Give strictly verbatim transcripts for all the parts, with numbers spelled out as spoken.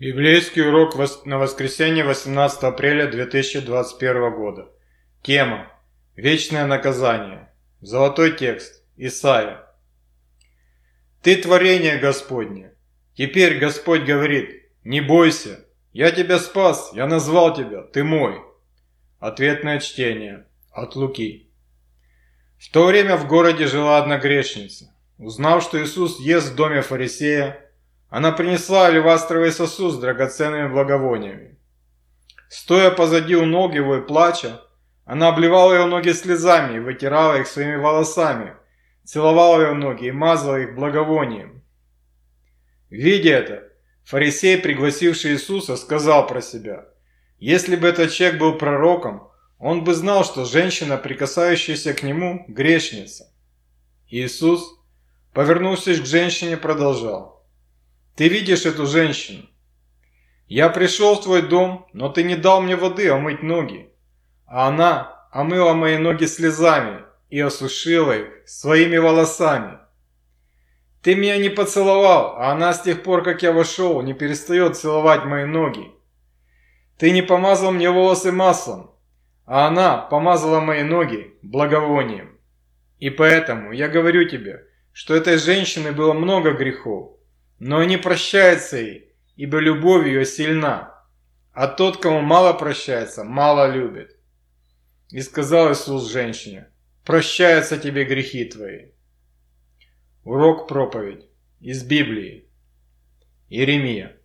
Библейский урок на воскресенье восемнадцатого апреля две тысячи двадцать первого года. Тема: Вечное наказание. Золотой текст. Исайя. «Ты творение Господне. Теперь Господь говорит: не бойся, я тебя спас, я назвал тебя, ты мой». Ответное чтение от Луки. В то время в городе жила одна грешница. Узнав, что Иисус ест в доме фарисея, она принесла алебастровый сосуд с драгоценными благовониями. Стоя позади у ног его и плача, она обливала его ноги слезами и вытирала их своими волосами, целовала его ноги и мазала их благовонием. Видя это, фарисей, пригласивший Иисуса, сказал про себя: если бы этот человек был пророком, он бы знал, что женщина, прикасающаяся к нему, грешница. Иисус, повернувшись к женщине, продолжал: «Ты видишь эту женщину? Я пришел в твой дом, но ты не дал мне воды омыть ноги, а она омыла мои ноги слезами и осушила их своими волосами. Ты меня не поцеловал, а она с тех пор, как я вошел, не перестает целовать мои ноги. Ты не помазал мне волосы маслом, а она помазала мои ноги благовонием. И поэтому я говорю тебе, что этой женщины было много грехов, но не прощается ей, ибо любовь ее сильна, а тот, кому мало прощается, мало любит. И сказал Иисус женщине: прощаются тебе грехи твои». Урок проповедь из Библии. Иеремия.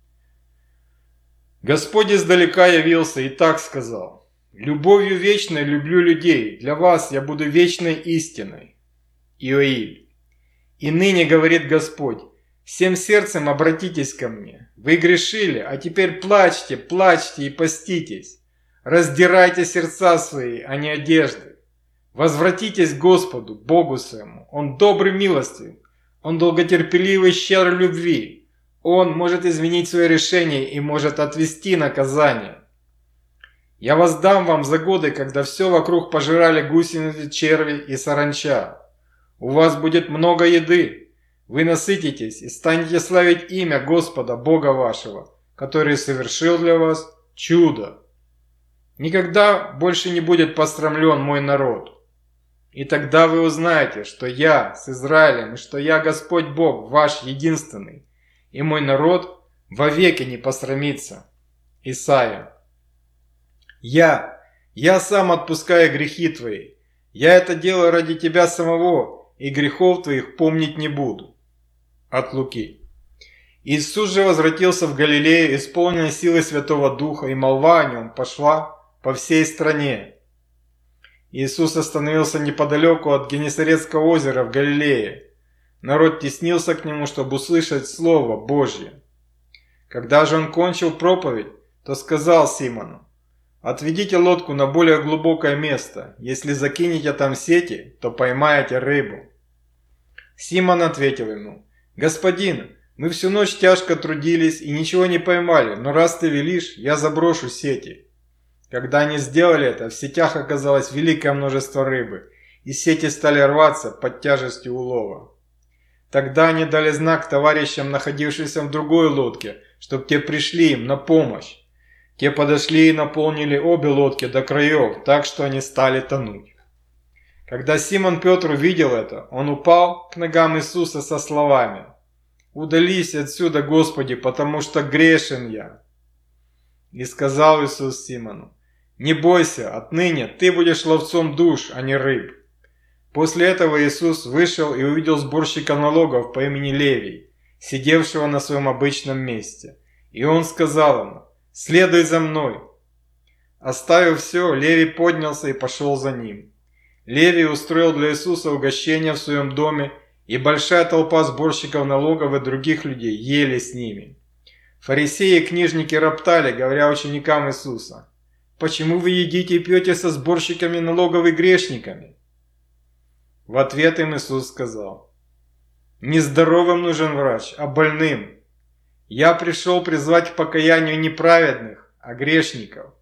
Господь издалека явился и так сказал: «Любовью вечной люблю людей, для вас я буду вечной истиной». Иоиль. «И ныне, говорит Господь, всем сердцем обратитесь ко мне. Вы грешили, а теперь плачьте, плачьте и поститесь. Раздирайте сердца свои, а не одежды. Возвратитесь к Господу, Богу своему. Он добрый, милостив. Он долготерпеливый, щедр любви. Он может изменить свое решение и может отвести наказание. Я воздам вам за годы, когда все вокруг пожирали гусеницы, черви и саранча. У вас будет много еды. Вы насытитесь и станете славить имя Господа, Бога вашего, который совершил для вас чудо. Никогда больше не будет посрамлен мой народ. И тогда вы узнаете, что я с Израилем, и что я Господь Бог, ваш единственный, и мой народ вовеки не посрамится». Исайя. «Я, я сам отпускаю грехи твои. Я это делаю ради тебя самого, и грехов твоих помнить не буду». От Луки. Иисус же возвратился в Галилею, исполненный силой Святого Духа, и молва о нем пошла по всей стране. Иисус остановился неподалеку от Генесарецкого озера в Галилее. Народ теснился к нему, чтобы услышать Слово Божье. Когда же он кончил проповедь, то сказал Симону: «Отведите лодку на более глубокое место. Если закинете там сети, то поймаете рыбу». Симон ответил ему: «Господин, мы всю ночь тяжко трудились и ничего не поймали, но раз ты велишь, я заброшу сети». Когда они сделали это, в сетях оказалось великое множество рыбы, и сети стали рваться под тяжестью улова. Тогда они дали знак товарищам, находившимся в другой лодке, чтобы те пришли им на помощь. Те подошли и наполнили обе лодки до краев, так что они стали тонуть. Когда Симон Петр увидел это, он упал к ногам Иисуса со словами: «Удались отсюда, Господи, потому что грешен я». И сказал Иисус Симону: «Не бойся, отныне ты будешь ловцом душ, а не рыб». После этого Иисус вышел и увидел сборщика налогов по имени Левий, сидевшего на своем обычном месте. И он сказал ему: «Следуй за мной». Оставив все, Левий поднялся и пошел за ним. Левий устроил для Иисуса угощение в своем доме, и большая толпа сборщиков налогов и других людей ели с ними. Фарисеи и книжники роптали, говоря ученикам Иисуса: «Почему вы едите и пьете со сборщиками налогов и грешниками?» В ответ им Иисус сказал: «Не здоровым нужен врач, а больным. Я пришел призвать к покаянию не праведных, а грешников».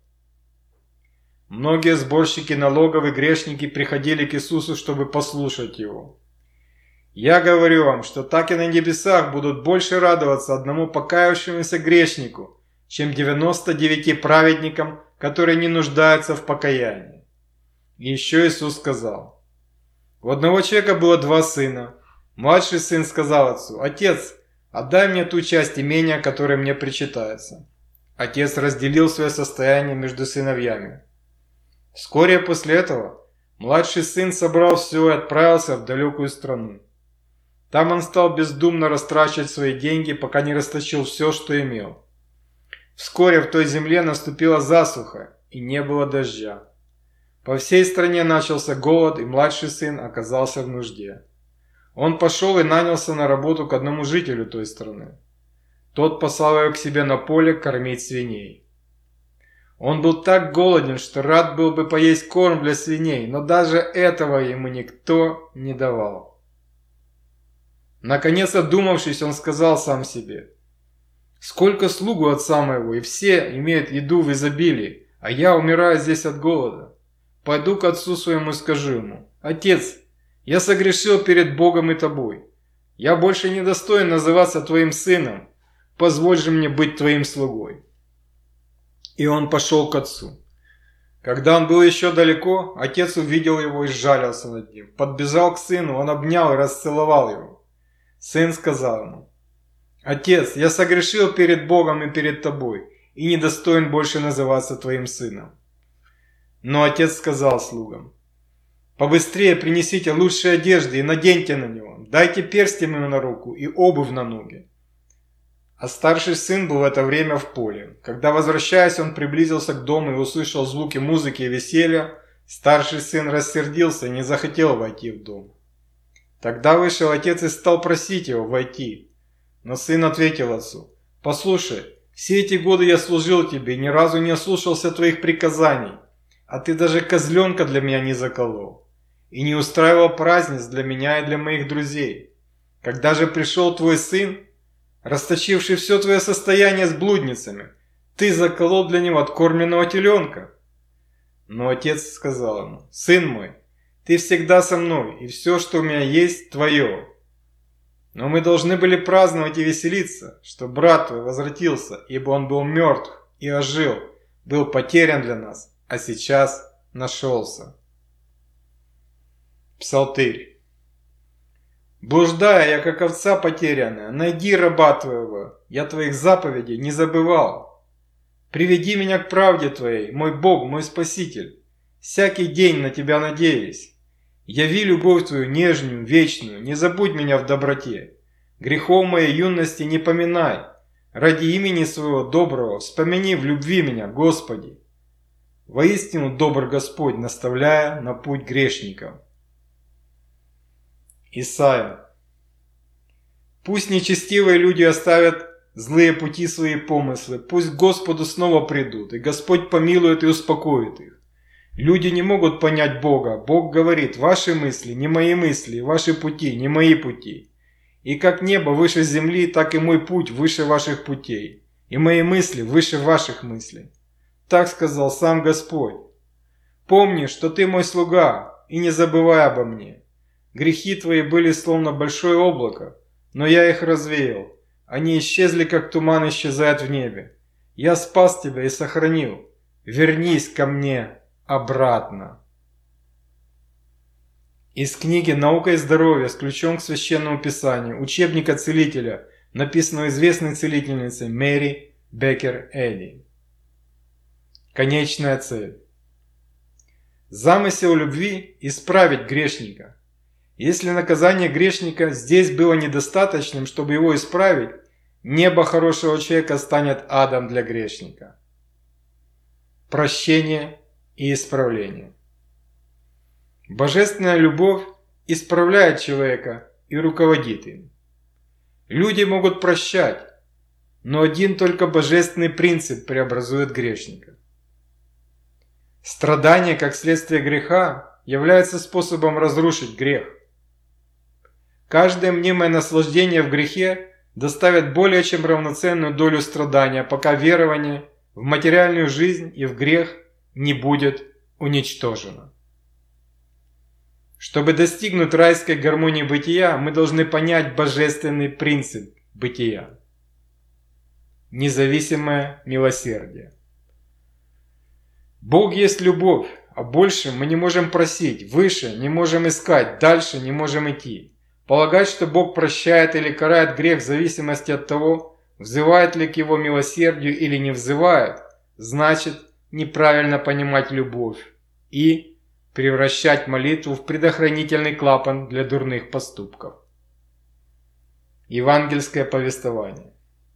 Многие сборщики налогов и грешники приходили к Иисусу, чтобы послушать Его. Я говорю вам, что так и на небесах будут больше радоваться одному покаявшемуся грешнику, чем девяноста девяти праведникам, которые не нуждаются в покаянии. И еще Иисус сказал: у одного человека было два сына. Младший сын сказал отцу: «Отец, отдай мне ту часть имения, которая мне причитается». Отец разделил свое состояние между сыновьями. Вскоре после этого младший сын собрал все и отправился в далекую страну. Там он стал бездумно растрачивать свои деньги, пока не расточил все, что имел. Вскоре в той земле наступила засуха, и не было дождя. По всей стране начался голод, и младший сын оказался в нужде. Он пошел и нанялся на работу к одному жителю той страны. Тот послал его к себе на поле кормить свиней. Он был так голоден, что рад был бы поесть корм для свиней, но даже этого ему никто не давал. Наконец, одумавшись, он сказал сам себе: «Сколько слуг у отца моего, и все имеют еду в изобилии, а я умираю здесь от голода. Пойду к отцу своему и скажу ему: Отец, я согрешил перед Богом и тобой. Я больше не достоин называться твоим сыном. Позволь же мне быть твоим слугой». И он пошел к отцу. Когда он был еще далеко, отец увидел его и сжалился над ним. Подбежал к сыну, он обнял и расцеловал его. Сын сказал ему: «Отец, я согрешил перед Богом и перед тобой, и не достоин больше называться твоим сыном». Но отец сказал слугам: «Побыстрее принесите лучшие одежды и наденьте на него, дайте перстень ему на руку и обувь на ноги». А старший сын был в это время в поле. Когда, возвращаясь, он приблизился к дому и услышал звуки музыки и веселья, старший сын рассердился и не захотел войти в дом. Тогда вышел отец и стал просить его войти. Но сын ответил отцу: «Послушай, все эти годы я служил тебе и ни разу не ослушался твоих приказаний, а ты даже козленка для меня не заколол и не устраивал праздниц для меня и для моих друзей. Когда же пришел твой сын, расточивший все твое состояние с блудницами, ты заколол для него откормленного теленка». Но отец сказал ему: «Сын мой, ты всегда со мной, и все, что у меня есть, твое. Но мы должны были праздновать и веселиться, что брат твой возвратился, ибо он был мертв и ожил, был потерян для нас, а сейчас нашелся». Псалтырь. «Блуждая я, как овца потерянная, найди раба твоего, я твоих заповедей не забывал. Приведи меня к правде твоей, мой Бог, мой Спаситель. Всякий день на тебя надеюсь. Яви любовь твою нежную, вечную, не забудь меня в доброте. Грехов моей юности не поминай. Ради имени своего доброго вспомини в любви меня, Господи. Воистину добр Господь, наставляя на путь грешников». Исайя. «Пусть нечестивые люди оставят злые пути свои помыслы, пусть к Господу снова придут, и Господь помилует и успокоит их. Люди не могут понять Бога. Бог говорит: ваши мысли не мои мысли, ваши пути не мои пути. И как небо выше земли, так и мой путь выше ваших путей, и мои мысли выше ваших мыслей. Так сказал сам Господь. Помни, что ты мой слуга, и не забывай обо мне. Грехи твои были словно большое облако, но я их развеял. Они исчезли, как туман исчезает в небе. Я спас тебя и сохранил. Вернись ко мне обратно». Из книги «Наука и здоровье» с ключом к священному писанию, учебника целителя, написанного известной целительницей Мэри Беккер Эдди. Конечная цель. Замысел любви – исправить грешника. Если наказание грешника здесь было недостаточным, чтобы его исправить, небо хорошего человека станет адом для грешника. Прощение и исправление. Божественная любовь исправляет человека и руководит им. Люди могут прощать, но один только божественный принцип преобразует грешника. Страдание, как следствие греха, является способом разрушить грех. Каждое мнимое наслаждение в грехе доставит более чем равноценную долю страдания, пока верование в материальную жизнь и в грех не будет уничтожено. Чтобы достигнуть райской гармонии бытия, мы должны понять божественный принцип бытия. Независимое милосердие. Бог есть любовь, а больше мы не можем просить, выше не можем искать, дальше не можем идти. Полагать, что Бог прощает или карает грех в зависимости от того, взывает ли к Его милосердию или не взывает, значит неправильно понимать любовь и превращать молитву в предохранительный клапан для дурных поступков. Евангельское повествование.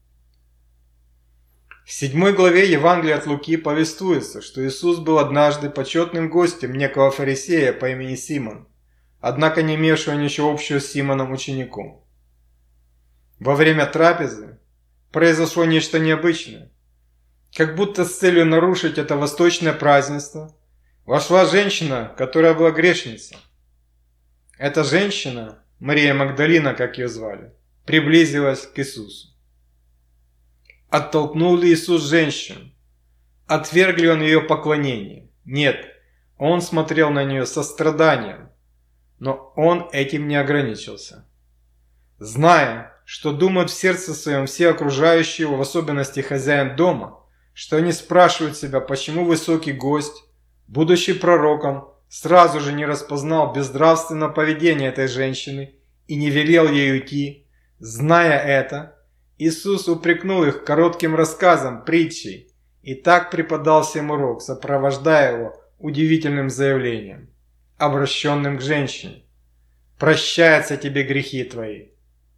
В седьмой главе Евангелия от Луки повествуется, что Иисус был однажды почетным гостем некого фарисея по имени Симон, однако не имевшего ничего общего с Симоном учеником. Во время трапезы произошло нечто необычное. Как будто с целью нарушить это восточное празднество, вошла женщина, которая была грешницей. Эта женщина, Мария Магдалина, как ее звали, приблизилась к Иисусу. Оттолкнул ли Иисус женщину? Отверг ли Он ее поклонение? Нет, Он смотрел на нее со страданием, но Он этим не ограничился. Зная, что думают в сердце своем все окружающие его, в особенности хозяин дома, что они спрашивают себя, почему высокий гость, будучи пророком, сразу же не распознал безнравственное поведение этой женщины и не велел ей уйти. Зная это, Иисус упрекнул их коротким рассказом, притчей, и так преподал всем урок, сопровождая его удивительным заявлением, обращенным к женщине: «Прощаются тебе грехи твои».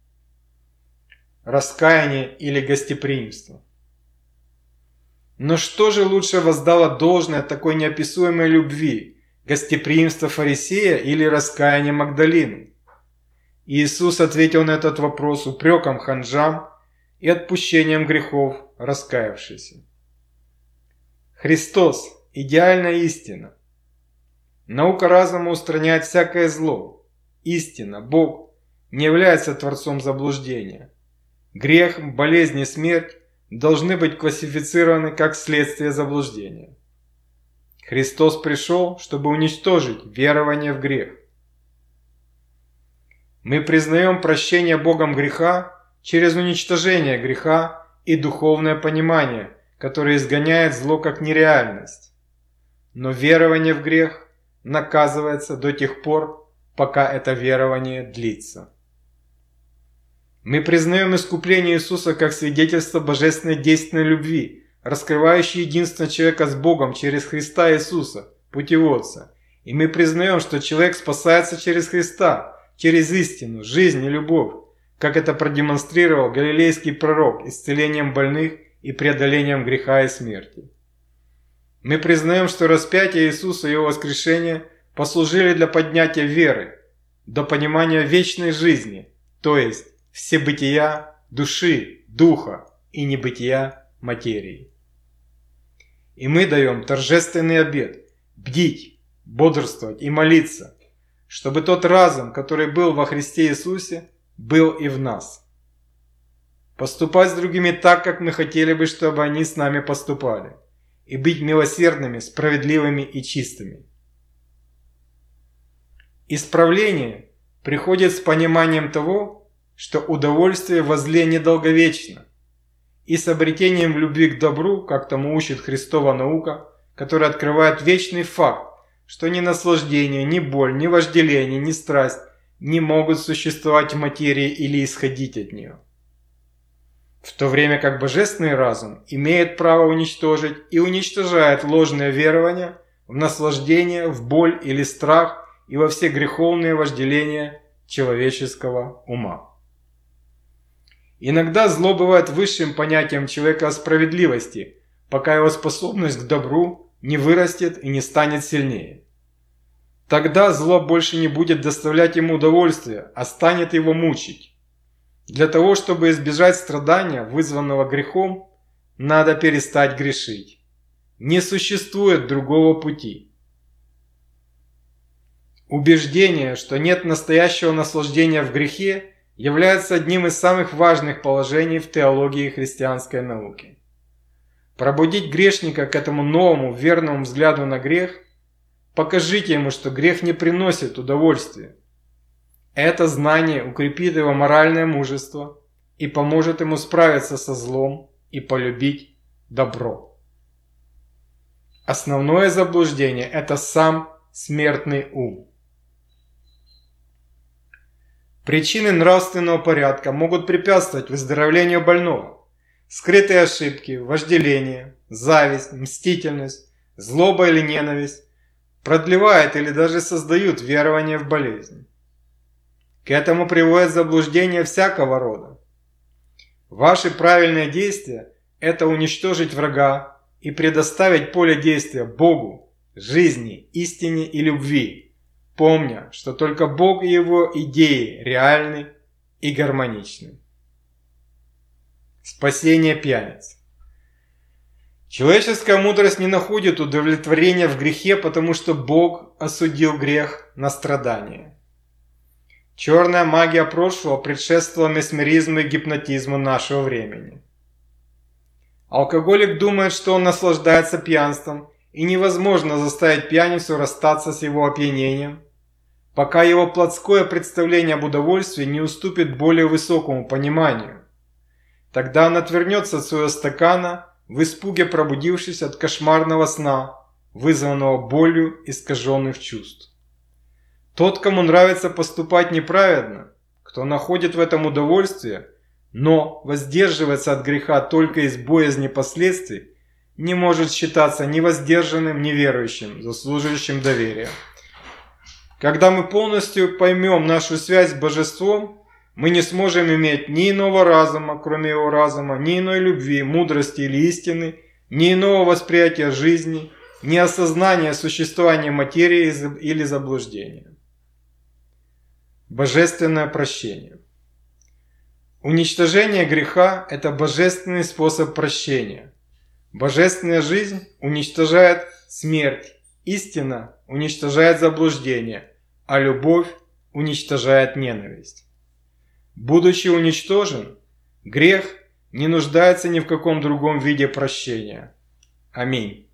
Раскаяние или гостеприимство. Но что же лучше воздало должное такой неописуемой любви, гостеприимство фарисея или раскаяние Магдалины? Иисус ответил на этот вопрос упреком ханжам и отпущением грехов раскаявшихся. Христос – идеальная истина. Наука разума устраняет всякое зло. Истина, Бог, не является творцом заблуждения. Грех, болезнь и смерть должны быть классифицированы как следствие заблуждения. Христос пришел, чтобы уничтожить верование в грех. Мы признаем прощение Богом греха через уничтожение греха и духовное понимание, которое изгоняет зло как нереальность. Но верование в грех наказывается до тех пор, пока это верование длится. Мы признаем искупление Иисуса как свидетельство божественной действенной любви, раскрывающей единство человека с Богом через Христа Иисуса, путеводца. И мы признаем, что человек спасается через Христа, через истину, жизнь и любовь, как это продемонстрировал галилейский пророк исцелением больных и преодолением греха и смерти. Мы признаем, что распятие Иисуса и Его воскрешение послужили для поднятия веры, до понимания вечной жизни, то есть всебытия души, духа и небытия материи. И мы даем торжественный обет бдить, бодрствовать и молиться, чтобы тот разум, который был во Христе Иисусе, был и в нас. Поступать с другими так, как мы хотели бы, чтобы они с нами поступали, и быть милосердными, справедливыми и чистыми. Исправление приходит с пониманием того, что удовольствие во зле недолговечно, и с обретением в любви к добру, как тому учит Христова наука, которая открывает вечный факт, что ни наслаждение, ни боль, ни вожделение, ни страсть не могут существовать в материи или исходить от нее. В то время как божественный разум имеет право уничтожить и уничтожает ложное верование в наслаждение, в боль или страх и во все греховные вожделения человеческого ума. Иногда зло бывает высшим понятием человека о справедливости, пока его способность к добру не вырастет и не станет сильнее. Тогда зло больше не будет доставлять ему удовольствия, а станет его мучить. Для того, чтобы избежать страдания, вызванного грехом, надо перестать грешить. Не существует другого пути. Убеждение, что нет настоящего наслаждения в грехе, является одним из самых важных положений в теологии христианской науки. Пробудить грешника к этому новому верному взгляду на грех покажите ему, что грех не приносит удовольствия. Это знание укрепит его моральное мужество и поможет ему справиться со злом и полюбить добро. Основное заблуждение – это сам смертный ум. Причины нравственного порядка могут препятствовать выздоровлению больного. Скрытые ошибки, вожделение, зависть, мстительность, злоба или ненависть продлевают или даже создают верование в болезнь. К этому приводят заблуждения всякого рода. Ваши правильные действия – это уничтожить врага и предоставить поле действия Богу, жизни, истине и любви, помня, что только Бог и Его идеи реальны и гармоничны. Спасение пьяниц. Человеческая мудрость не находит удовлетворения в грехе, потому что Бог осудил грех на страдание. Черная магия прошлого предшествовала месмеризму и гипнотизму нашего времени. Алкоголик думает, что он наслаждается пьянством, и невозможно заставить пьяницу расстаться с его опьянением, пока его плотское представление об удовольствии не уступит более высокому пониманию. Тогда он отвернется от своего стакана, в испуге пробудившись от кошмарного сна, вызванного болью искаженных чувств. Тот, кому нравится поступать неправедно, кто находит в этом удовольствие, но воздерживается от греха только из боязни последствий, не может считаться ни воздержанным, ни верующим, заслуживающим доверия. Когда мы полностью поймем нашу связь с Божеством, мы не сможем иметь ни иного разума, кроме Его разума, ни иной любви, мудрости или истины, ни иного восприятия жизни, ни осознания существования материи или заблуждения. Божественное прощение. Уничтожение греха – это божественный способ прощения. Божественная жизнь уничтожает смерть, истина уничтожает заблуждение, а любовь уничтожает ненависть. Будучи уничтожен, грех не нуждается ни в каком другом виде прощения. Аминь.